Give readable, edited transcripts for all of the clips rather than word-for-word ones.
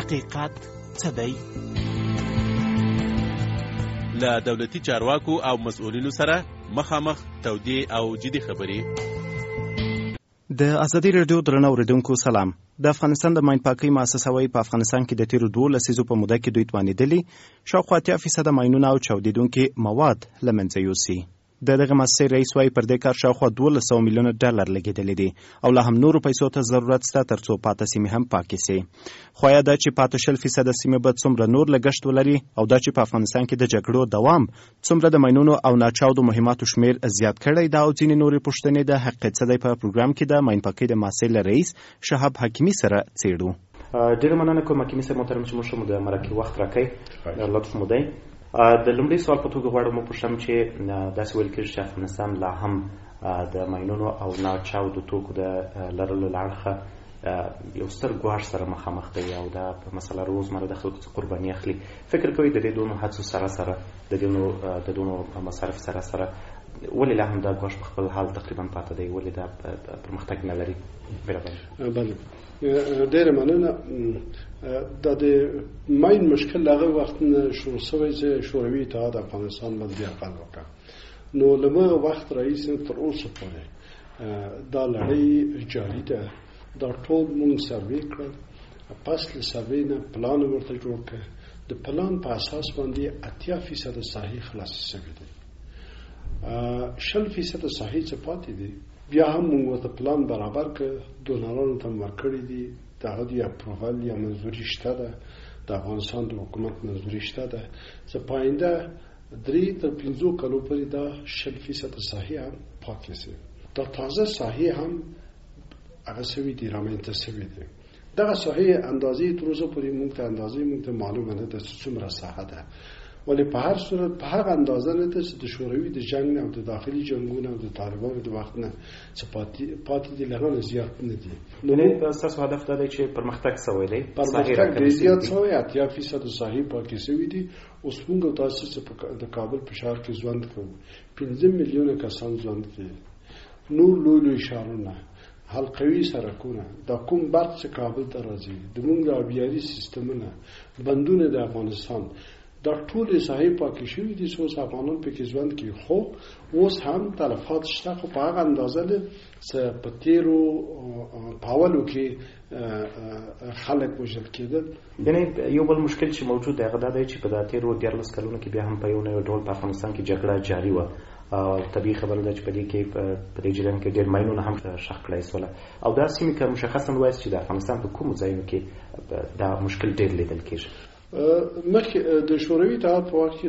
حقیقت څه دی؟ له دولتي چارواکو او مسؤلینو سره مخامخ تودې او جدي خبرې. د ازادي راډیو درنو اوریدونکو سلام. د افغانستان د ماین پاکۍ مؤسسه وايي په افغانستان کې د تیرو 12 لسیزو په موده کې دوی توانېدلي شاوخوا 80% ماینونه او چاودېدونکي مواد له منځه یوسي. دغه مؤسسې رئیس وايي پر دې کار شاوخوا 1200 میلیونه ډالر لګېدلي دي او له هم نورو پیسو ته ضرورت شته ترڅو پاتې سیمې هم پاکې سي. خو یا دا چې پاتې 0% سیمې به څومره نور لګښت ولري او دا چې په افغانستان کې د جګړو دوام څومره د ماینونو او ناچاودو مهماتو شمیر زیات کړی دا او ځینې نورې پوښتنې د حقیقت څه دی په پروګرام کې د ماین پاکۍ د مؤسسې له رئیس شهاب حکیمي سره څېړو. ډېره مننه کوم حکیمي صاحب محترم چې موږ مو د مرکې وخت راکړئ، لطف مو دی. د لومړي سوال په توګه غواړم وپوښتم چې داسې ویل کېږي چې افغانستان لا هم د ماینونو او ناچاودو توکو د لرلو له اړخه یو ستر ګواښ سره مخامخ دی او دا په مسله روزمره د خلکو څخه قرباني اخلي. فکر کوئ د دې دونو حدسو سره سره د دونو مصارف سره سره ولې لا هم دا ګواښ په خپل حال تقریبا پاتې دی؟ ولې دا پرمختګ نه لري؟ بله، ډېره مننه. دا د ماین مشکل هغه وخت نه شروع شوی چې شوروي اتحاد افغانستان باندې حمله وکړه. نو له هغه وخت راهیسې تر اوسه پورې دا لړۍ جاري ده. دا ټول مونږ سروې کړل، پس له سروې نه پلان ورته جوړ کړ. د پلان په اساس باندې 80% ساحې خلاصې شوې دي، 0% ساحې چې پاتې دي بیا هم مونږ ورته پلان برابر کړ، دونرانو ته ورکړي دي، د هغه د اپروval یا منظوري شته ده، د افغانستان د حکومت منظوري شته ده چې په آینده 3 تر 5 کالو پورې دا 0% ساحې هم پاکې شي. دا تازه ساحې هم هغه سوي دي، رامنځته سوي دي. دغه ساحې اندازې تر اوسه پورې مونږ ته معلومه نه ده چې څومره ساحه ده، ولی په هر صورت په هغه اندازه نه ده چې د شوروي د جنگ او د داخلي جنگونو او د طالبانو د وخت نه چې پاتې دي لږ نه زیات نه دي. نو تاسو هدف دا دی چې پرمختګ شوی دی، پرمختګ ډېر زیات شوی، 80% ساحې پاکې شوي دي. اوس مونږ تاسو چې د کابل په ښار کې ژوند کوو، 15 میلیونه کسان ژوند کوي. نور لوی ښارونه، حلقوي سرکونه، دا کوم برق چې کابل ته راځي، د مونږ د آبیاري سیستمونه، بندونه د افغانستان، دا ټول ساحې پاکې شوي دي. څو افغانان پکې ژوند کوي، خو اوس هم تلفات شته، خو په هغه اندازه ده چې په تیرو پاولو کې خلک وژل کېدل. یعنې یو بل مشکل چې موجود دی هغه دا دی چې په دا تیرو 14 کلونو کې بیا هم په یو نوی ډول په افغانستان کې جګړه جاري وه. طبیعي خبره ده چې په دې کې په دې جریان کې ډېر ماینونه هم ښخ کړای سوله او دا سیمې که مشخصا وایست چې د افغانستان په کومو ځایونو کې دا مشکل ډېر لیدل کېږي. مخکې د شوروي اتحاد په وخت کې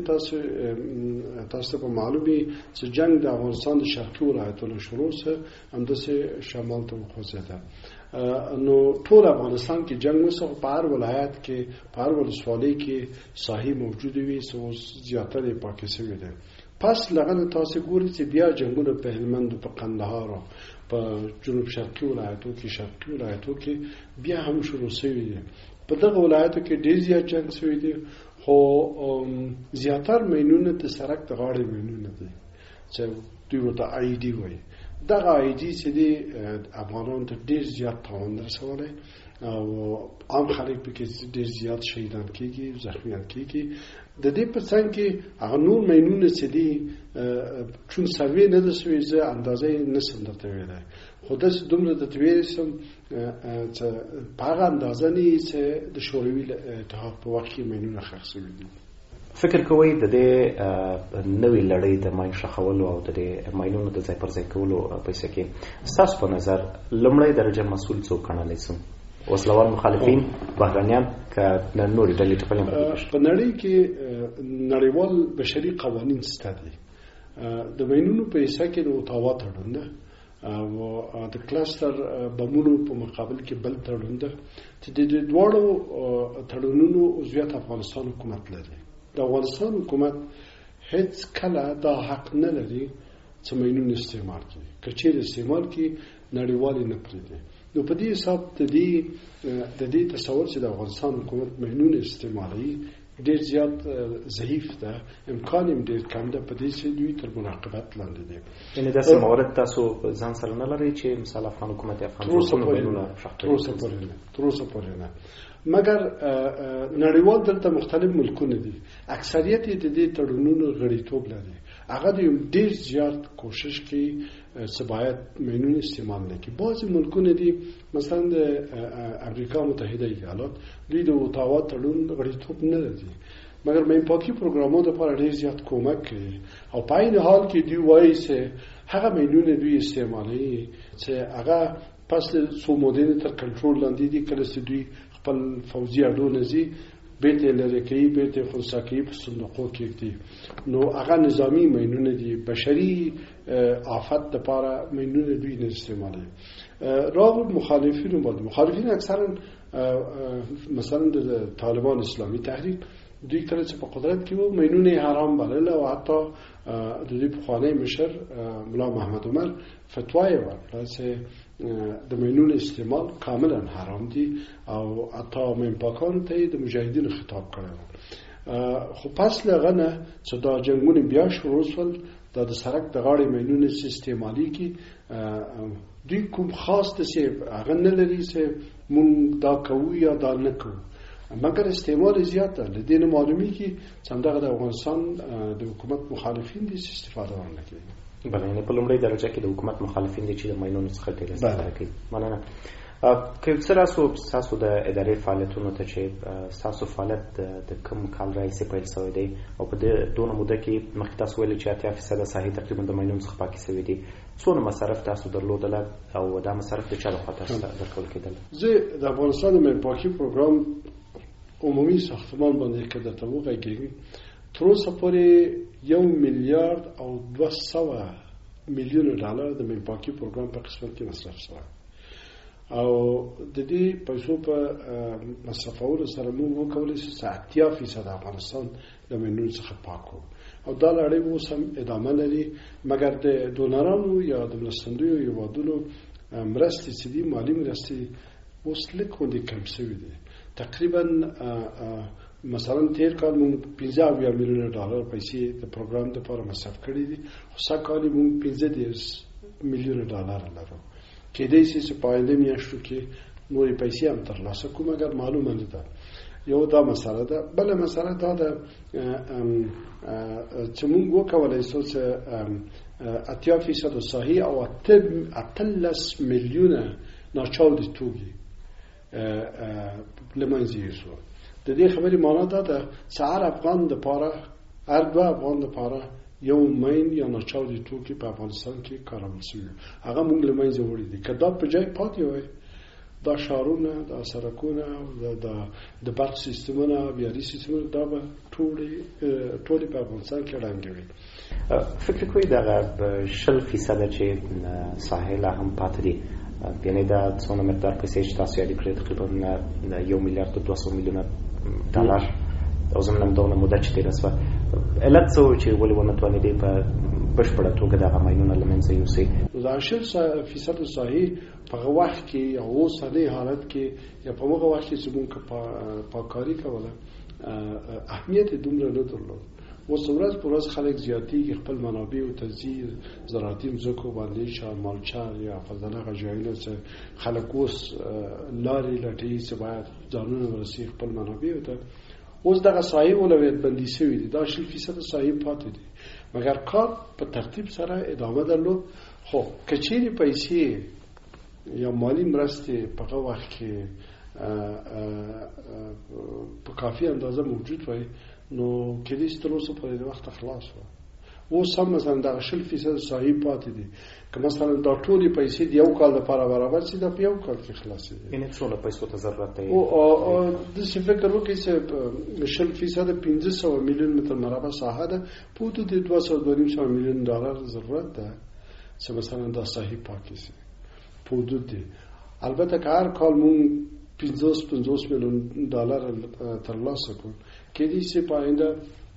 تاسو ته معلومي چې جنگ د افغانستان د شرقي ولایتونو شروع سه همداسې شمال ته وخوځېده. نو ټول افغانستان کې جنگ وسه، په هر ولایت کې په هر ولسوالۍ کې ساحې موجودې وي، څو زیاتره پاکې شوې ده. پس لغنه تاسو ګورئ چې بیا جنگونه په هلمند، په قندهار، په جنوب شرقي ولایتو کې بیا هم شروع شوي دي. په دغه ولایتو کې ډېر زیات جنگ شوی دی، خو زیاتره ماینونه د سړک د غاړې ماینونه دي چې دوی ورته IED وایي. دغه IED چې دی افغانانو ته ډېر زیات تاوان رسولی او عام خلک پکې ډېر زیات شهیدان کېږي، زخمیان کېږي. د دې په څنګ کې هغه نور ماینونه چې دي چون سروې نه ده شوې، زه اندازه یې نشم درته ویلی، خو داسې دومره درته ویلی شم چې په هغه اندازه نه یې چې د شوروي اتحاد په وخت کې ماینونه ښخ شوي دي. فکر کوئ د دې نوې لړۍ د ماین ښخولو او د دې ماینونو د ځای پر ځای کولو پیسې کې ستاسو په نظر لومړی درجه مسؤل څوک ګڼلی شو؟ وسلوال مخالفین، بهرنیان که نورې ډلې ټپلې؟ په نړۍ کې نړیوال بشري قوانین شته دي. د ماینونو په حصه کې د اوتاوا تړون ده او د کلستر بمونو په مقابل کې بل تړون ده چې د دواړو تړونونو عضویت افغانستان حکومت لري. د افغانستان حکومت هیڅ کله دا حق نه لري چې ماینونه استعمال کړي، که چیرې استعمال کړي نړیوالې نه پرېږدي. نو په دې حساب د دې تصور چې د افغانستان حکومت ماینونه استعمالوي ډیر زیات ضعیف ده، امکان یې ډیر کم ده، په دې چې دوی تر مراقبت لاندې دي. یعنې داسې موارد تاسو ځان سره نه لرئ چې مثال افغان حکومت یا افغان تر اوسه پورې نه، مګر نړیوال دلته مختلف ملکونه دي، اکثریت یې د دې تړونونو غړیتوب لري. هغه د ډیر زیات کوشش کوي چې باید مینون استعمال نه کړي. بعضې ملکونه دي مثلا د امریکا متحده ایالات دوی د اوتاوا تړون غړیتوب نه لري، مګر مین پاکي پروګرامونو لپاره ډیر زیات کومک کوي او په عین حال کې دوی وایي چې هغه مینونه دوی استعمالوي چې هغه پس له څو مودې تر کنټرول لاندې دي. کله چې دوی خپل فوجي اډونه ځي بیت لري کوي، بیت خونسا کوي، په صندوقو کې دي، نو هغه نظامی مینونه دي، بشري آفت لپاره مینونه دوی نه استعمالوي. راغب مخالفین اکثرا مثلا د طالبان اسلامي تحریک دوی کله چې په قدرت کې وو مینونه حرام بلله او حتی د دې پخوانی مشر ملا محمد عمر فتوا یې ورکړه چې د مینونو استعمال کاملا حرام دي او حتی مین پاکان ته د مجاهدینو خطاب کړی. خو پس لغه نه چې دا جنگونه بیا شروع شول، دا د سړک د غاړې مینونه استعمالي کی دوی کوم خاص څه هغه نه لري چې مونږ دا کوو یا دا نه کوو، مګر استعمال زیات ده. لدین معلومی کی څنګه د افغانستان د حکومت مخالفین دي استفاده ورنه کوي. بله، یعنې په لومړۍ درجه کې د حکومت مخالفین دي چې د ماینونو څخه ډېر استفاده کوي. مننه. که څه ستاسو د ادارې فعالیتونو ته چې ستاسو فعالیت د کوم کال راهیسې پیل شوی دی او په دونه موده کې مخکې تاسو ویلي چې 80% ساحې تقریبا د ماینونو څخه پاکې شوي دي، څونه مصرف تاسو درلودله او دا مصرف د چا لخوا تاسو ته درکول کېدل؟ زه د افغانستان د مین پاکي پروګرام عمومي ساختمان باندې که درته وغږېږم تر اوسه پورې 1 میلیارد او 200 میلیونه ډالر د مین پاکي پروګرام په قسمت کې مصرف شوی او د دې پیسو په مصرفولو سره موږ وکولی چې 80% افغانستان د مینونو څخه پاک کړو او دا لړۍ اوس هم ادامه لري، مګر د ډونرانو یا د مرستندویو هېوادونو مرستې چې دي، مالي مرستې اوس لږ غوندې کم شوي دي. تقریبا مثلا تیر کال موږ 15 میلیونه ډالر پیسې د پروګرام لپاره مصرف کړي دي، خو سږ کال موږ 15 میلیونه ډالر لرو. کېدای شي چې په آینده میاشتو کې نورې پیسې هم ترلاسه کړو، مګر معلومه نه ده. یو دا مسله ده. بله مسله دا ده چې موږ وکولی شو چې 80% ساحې او 18 میلیونه ناچاودي توکي لمنځه یوسو. د دې خبرې معنا دا ده چې هر افغان دپاره، هر 2 افغان دپاره یو مین یا ناچاودي توکي په افغانستان کې کارول شوي، هغه موږ لمنځه وړي دي. که دا په جای پاتې وای، دا شارونه، دا سړکونه، د برق سیستمونه، آبیاري سیستمونه، دا به ټولې په افغانستان کې ړنګوي. فکر کوئ دغه 20% چې ساحې لا هم پاتې دي، یعنې دا څونه مقدار پیسې چې تاسو یادې کړې تقریبا 1 میلیارد و 200 میلیونه ډالر او زموږ همدغه موده چې تېره شوه، علت څه و چې ولې ونه توانېدې په بشپړه توګه دغه ماینونه له منځه یوسئ؟ دا 80% ساحې په هغه وخت کې یا اوسنی حالت کې یا په هغه وخت کې چې موږ پاککاري کوله اهمیت یې دومره نه درلود. اوس ورځ په ورځ خلک زیاتېږي، خپل منابع او تجزیه زراعتي مځکو باندې مالچار یا فضلغه ځایونه چې خلک اوس لارې لټوي چې باید ځانونه ورسوي خپل منابع ته. اوس دغه ساحې اولویت بندي شوي دي، دا 80% ساحې پاتې دي، مګر کار په ترتیب سره ادامه درلود. خو که چیرې پیسې یا مالی مرستې په هغه وخت کې په کافي اندازه موجود وای، نو کېدای شي تر اوسه پورې د وخت خلاص وای. اوس هم مثلا دغه 80% ساحې پاتې دي، که مثلا دا ټولې پیسې د 1 کال لپاره برابر شي، دا په 1 کال کې خلاصېږي. یعنې څونه پیسو ته ضرورت دی؟ داسې فکر وکړئ چې 20% 500 میلیون متر مربع ساحه ده، په حدود 200 میلیون ډالر ضرورت ده چې مثلا دا ساحې پاکې شي، په حدود دی. البته که هر کال مونږ 50 میلیون ډالر ترلاسه کړو، کېدای شي په آینده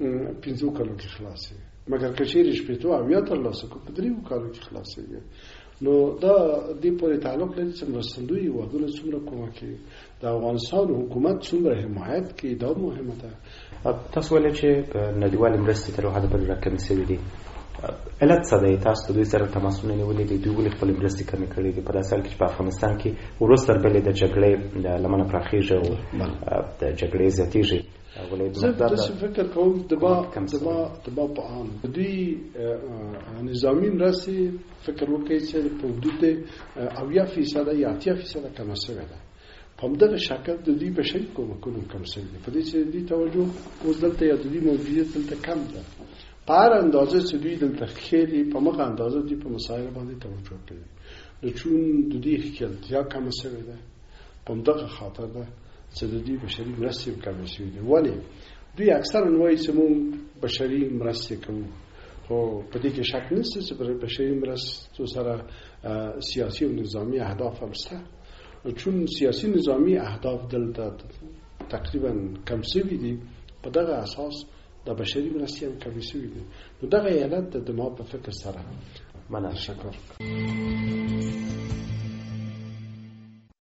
5 کالو کې خلاصېږي، مګر که چیرې 80 ترلاسه کړو، په 3 کالو کې خلاصېږي. نو دا دې پورې تعلق لري چې مرستندوی هیوادونه څومره کومک کوي، د افغانستان حکومت څومره حمایت کوي، دا مهمه ده. تاسو ولې چې نړیوالې مرستې تر حده پورې راکمې شوې دي، علت څه دی؟ تاسو دوی سره تماسونه نیولې دي، دوی ولې خپلې مرستې کمې کړې دي په داسې حال کې چې په افغانستان کې وروسته تر بلې د جګړې لمنه پراخېږي او د جګړې زیاتېږي؟ زه داسې فکر کوم دبا په عام دوی نظامی مرستې فکر وکړي چې په حدود 80% یا 80% کمه شوې ده. په همدغه شکل د دوی بشري کومکونه کم شوي دي، په دې چې دوی توجه اوس دلته یا د دوی موجودیت دلته کم ده. په هر اندازه چې دوی دلته ښکېلي په مخه اندازه دوی په مسایلو باندې توجه کوي. نو چون د دوی ښکېلتیا کمه شوې ده، په همدغه خاطر ده چې د دوی بشري مرستې هم کمې شوي دي. ولې دوی اکثرا وایي چې موږ بشري مرستې کوو، خو په دې کې شک نشته چې بشري مرستو سره سیاسي او نظامي اهداف هم شته. چون سیاسي نظامي اهداف دلته تقریبا کم شوي دي، په دغه اساس د بشري مرستې هم کمې شوي دي. نو دغه علت د ما په فکر سره مننه. شکر.